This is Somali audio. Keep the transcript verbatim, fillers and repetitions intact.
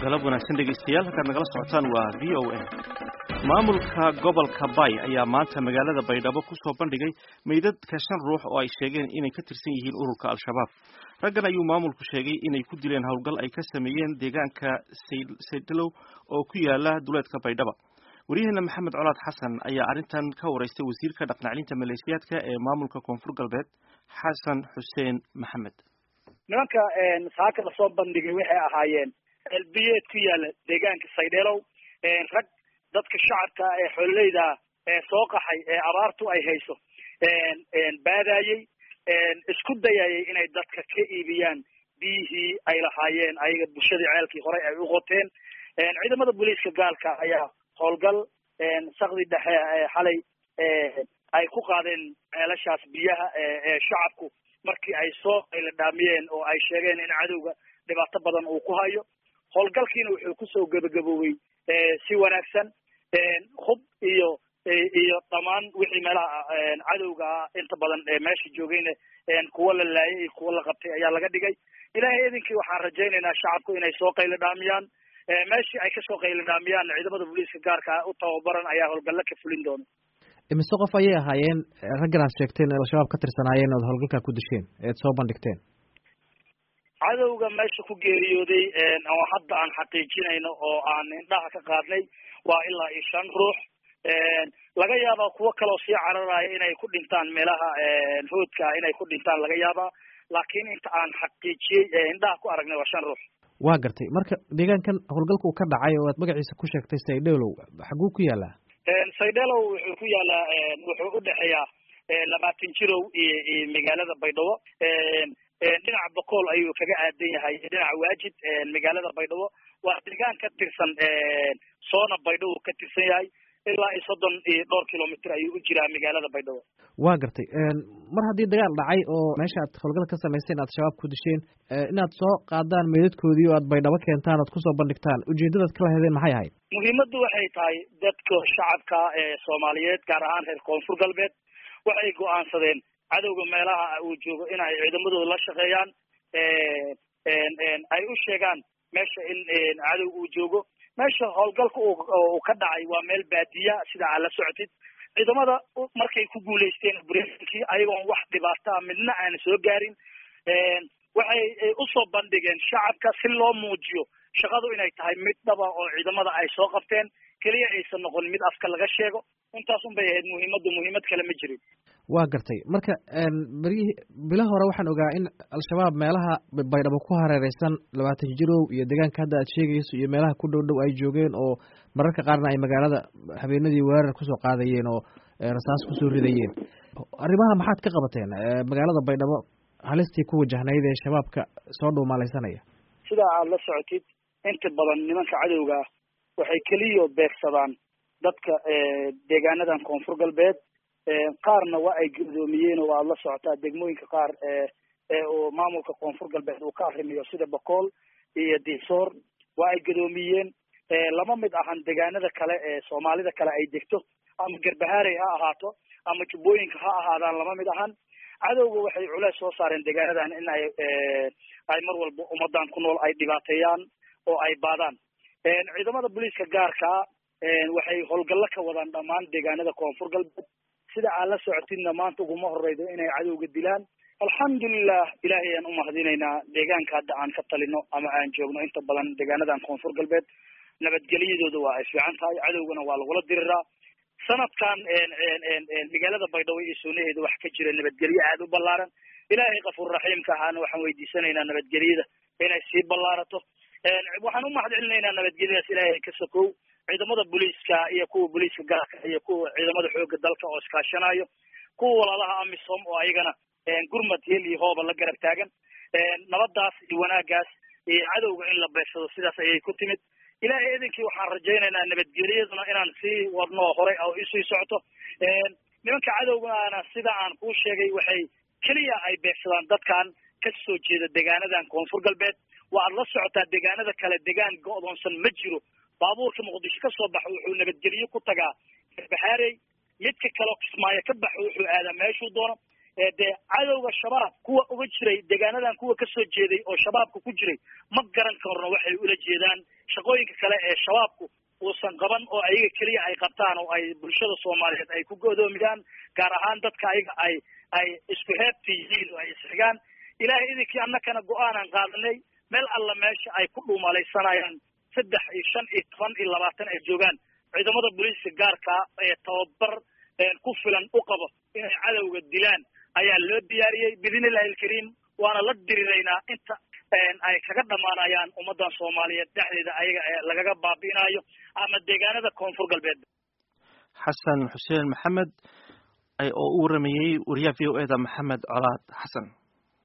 galab wanaagsan dhegeystayaal halkaad nagala socotaan waa v o a. maamulka gobolka Bay ayaa maanta magaalada Baydhabo ku soo bandhigay meydadka shan ruux oo ay sheegeen inay ka tirsan yihiin ururka Al-Shabaab. Raggan ayuu maamulku sheegay inay ku dileen howlgal ay ka sameeyeen deegaanka Saydalow oo ku yaala duleedka Baydhabo. Wariyaheena Maxamed Colaad Xasan ayaa arrintan ka wareystay wasiirka dhaqancelinta maleeshiyaadka ee maamulka Koonfur Galbeed Xasan Xuseen Maxamed. nimanka saaka la soo bandhigay waxay ahaayeen albiyeed ku yaala deegaanka Saydalow rag dadka shacabka ee xooleyda ee soo qaxay ee abaartu ay hayso een baadayay een isku dayayay inay dadka ka iibiyaan biyihii ay lahaayeen ayaga bulshada ceelkii hore ay u qoteen een ciidamada booliiska gaalka ayaa howlgal een saqdi dhexe xalay ee ay ku qaadeen ceelashaas biyaha ee shacabku markii ay soo qayla dhaamiyeen oo ay sheegeen in cadowga dhibaato badan uu ku hayo howlgalkiina wuxuu ku soo gabagaboobay ee si wanaagsan een khub iyo iyo dhamaan wixii meelaha cadowga inta badan ee meesha joogayna een kuwa la laayay kuwa la qabtay ayaa laga dhigay ilaahay idinkii waxaan rajaynaynaa shacabku inay soo qayla dhaamiyaan ee meeshii ay ka soo qayla dhaamiyaan ciidamada booliiska gaarka u tababaran ayaa howlgalla ka fulin doona imise qof ayay ahaayeen raggan aad sheegteen al-shabaab ka tirsanaayeen ood howlgalkaa ku disheen eed soo bandhigteen cadowga meesha ku geeriyooday oo hadda aan xaqiijinayno oo aan indhaha ka qaadnay waa ilaa iyo shan ruux laga yaabaa kuwo kaloo sii cararaya inay ku dhintaan meelaha hoodka inay ku dhintaan laga yaabaa laakiin inta aan xaqiijiyey indhaha ku aragnay waa shan ruux waa gartay marka deegaankan howlgalka uu ka dhacay oo aad magaciisa ku sheegtay Saydalow xaguu ku yaalaa Saydalow wuxuu ku yaalaa wuxuu u dhexeeyaa labaatan jirow iyo magaalada Baydhabo dhinaca boqol ayuu kaga aadan yahay dhinaca waajid magaalada Baydhabo waa deegaan ka tirsan soona Baydhabo ka tirsan yahay ilaa soddon iyo dhowr kilomitir ayuu u jiraa magaalada Baydhabo waa gartay mar haddii dagaal dhacay oo meesha aad howlgal ka samayseen aad shabaab ku disheen inaad soo qaadaan meedadkoodii oo aad Baydhabo keentaan ood kusoo bandhigtaan ujeedadaad kala hedeen maxay ahayd muhiimaddu waxay tahay dadka shacabka ee Soomaaliyeed gaar ahaan reer Koonfur Galbeed waxay go'aansadeen cadowga meelaha uu joogo in ay ciidamadooda la shaqeeyaan ee ay u sheegaan meesha in cadow uu joogo meesha howlgalka uu ka dhacay waa meel baadiya sida aad la socotid ciidamada markay ku guuleysteen breakinkii ayagoon wax dhibaato ah midna aan soo gaarin waxay u soo bandhigeen shacabka si loo muujiyo shaqadu inay tahay mid dhaba oo ciidamada ay soo qabteen kaliya aysan noqon mid afka laga sheego intaas un bay ahayd muhiimaddu muhiimad kale ma jirin waa gartay marka berihii bilo hore waxaan ogaa in al-shabaab meelaha Baydhabo ku hareereysan labaatan jirow iyo deegaanka hadda aad sheegayso iyo meelaha ku dhow dhow ay joogeen oo mararka qaarna ay magaalada habeenadii weerar kusoo qaadayeen oo rasaas kusoo ridayeen arrimaha maxaad ka qabateen magaalada Baydhabo halistii ku wajahnayd ee shabaabka soo dhuumalaysanaya sida aad la socotid inta badan nimanka cadowga waxay kaliya beegsadaan dadka deegaanadan Koonfur Galbeed qaarna waa ay gudoomiyeen oo aad la socotaa degmooyinka qaar ee oo maamulka Koonfur Galbeed uu ka arrimiyo sida Boqol iyo Diisoor waa ay gudoomiyeen lama mid ahan deegaanada kale ee Soomaalida kale ay degto ama Garbahaare ha ahaato ama Jubbooyinka ha ahaadaan lama mid ahan cadowga waxay culays soo saareen deegaanadan in ay ay mar walba ummadan ku nool ay dhibaateeyaan oo ay baadaan ciidamada booliiska gaarka waxay howlgallo ka wadaan dhammaan deegaanada Koonfur Galbeed sida aad la socotidna maanta uguma horeydo inay cadowga dilaan alxamdulilah ilaahay aan u mahadinaynaa deegaanka hadda aan ka talino ama aan joogno inta badan deegaanadan Koonfur Galbeed nabadgelyadooda waa ay fiican tahay cadowgana waa lagula diriraa sanadkan magaalada Baydhabo iyo suunaheeda wax ka jira nabadgelyo aad u ballaaran ilaahay qafuur raxiimka ahaana waxaan weydiisanaynaa nabadgelyada inay sii ballaarato waxaan u mahadcelinaynaa nabadgelyadaas ilaahay ka sokow ciidamada booliiska iyo kuwa booliiska gaarka iyo kuwa ciidamada xoogga dalka oo iskaashanayo kuwa walaalaha amisom oo ayagana gurmad hel iyo hooba la garab taagan nabadaas iyo wanaagaas iyo cadowga in la beegsado sidaas ayay ku timid ilaahay idinkii waxaan rajaynaynaa nabadgelyaduna inaan sii wadno hore oo isii socoto nimanka cadowgana sida aan kuu sheegay waxay keliya ay beegsadaan dadkan ka soo jeeda deegaanadan Koonfur Galbeed waa aad la socotaa deegaanada kale deegaan go'doonsan ma jiro baabuurka Muqdisho ka soo baxo wuxuu nabadgelyo ku tagaa Garbahaare midka kale Kismaayo ka baxo wuxuu aadaa meeshuu doono dee cadowga shabaab kuwa uga jiray deegaanadan kuwa kasoo jeeday oo shabaabka ku jiray ma garan karno waxay ula jeedaan shaqooyinka kale ee shabaabku uusan qaban oo ayaga keliya ay qabtaan oo ay bulshada soomaaliyeed ay ku go'doomiyaan gaar ahaan dadka ayaga ay ay isku heebta yihiin oo ay isxigaan ilaahay idinkii annakana go-aanan qaadanay meel alla meesha ay ku dhuumalaysanayaan saddex iyo shan iyo toban iyo labaatan ay joogaan ciidamada booliiska gaarka ee tababar ku filan u qabo inay cadowga dilaan ayaa loo diyaariyey biidnillahi alkariim waana la diriraynaa inta ay kaga dhamaanayaan ummadan soomaaliyeed dhexdeeda ayaga lagaga baabi'inayo ama deegaanada koonfur galbeed. xasan xuseen maxamed oo u waramayey wariyaha v o e da maxamed colaad xasan.